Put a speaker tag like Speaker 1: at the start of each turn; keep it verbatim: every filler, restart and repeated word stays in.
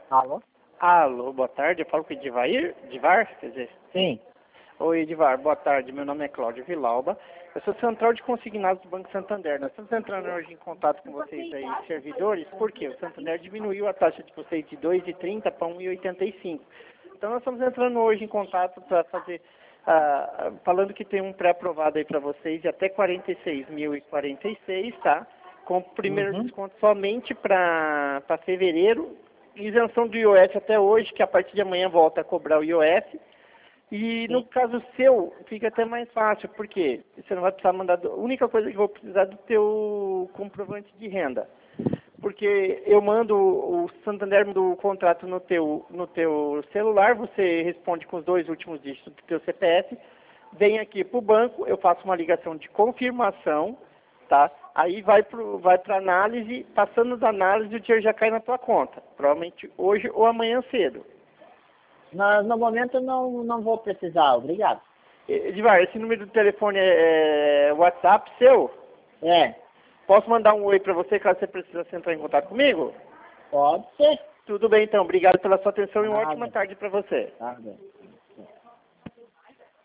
Speaker 1: Alô?
Speaker 2: Alô, boa tarde, eu falo com o Edivar, Edivar, quer dizer?
Speaker 1: Sim.
Speaker 2: Oi, Edivar, boa tarde, meu nome é Cláudio Vilauba, eu sou central de consignados do Banco Santander. Nós estamos entrando hoje em contato com vocês aí, servidores, porque o Santander diminuiu a taxa de vocês de dois vírgula trinta para um vírgula oitenta e cinco. Então nós estamos entrando hoje em contato para fazer, ah, falando que tem um pré-aprovado aí para vocês de até quarenta e seis mil e quarenta e seis, tá? Com o primeiro
Speaker 1: Uhum.
Speaker 2: desconto somente para fevereiro, isenção do I O F até hoje, que a partir de amanhã volta a cobrar o I O F. E no
Speaker 1: Sim.
Speaker 2: caso seu, fica até mais fácil, porque você não vai precisar mandar... do- A única coisa que eu vou precisar é do teu comprovante de renda. Porque eu mando, o Santander manda o contrato no teu, no teu celular, você responde com os dois últimos dígitos do teu C P F, vem aqui para o banco, eu faço uma ligação de confirmação, tá? Aí vai para vai a análise, passando da análise o dinheiro já cai na tua conta, provavelmente hoje ou amanhã cedo.
Speaker 1: No, no momento não, não vou precisar, obrigado.
Speaker 2: Edivar, esse número do telefone é, é WhatsApp seu?
Speaker 1: É,
Speaker 2: Posso mandar um oi para você caso você precise entrar em contato comigo?
Speaker 1: pode ser.
Speaker 2: Tudo bem então, obrigado pela sua atenção e uma ótima
Speaker 1: Nada,
Speaker 2: tarde para você.
Speaker 1: nada.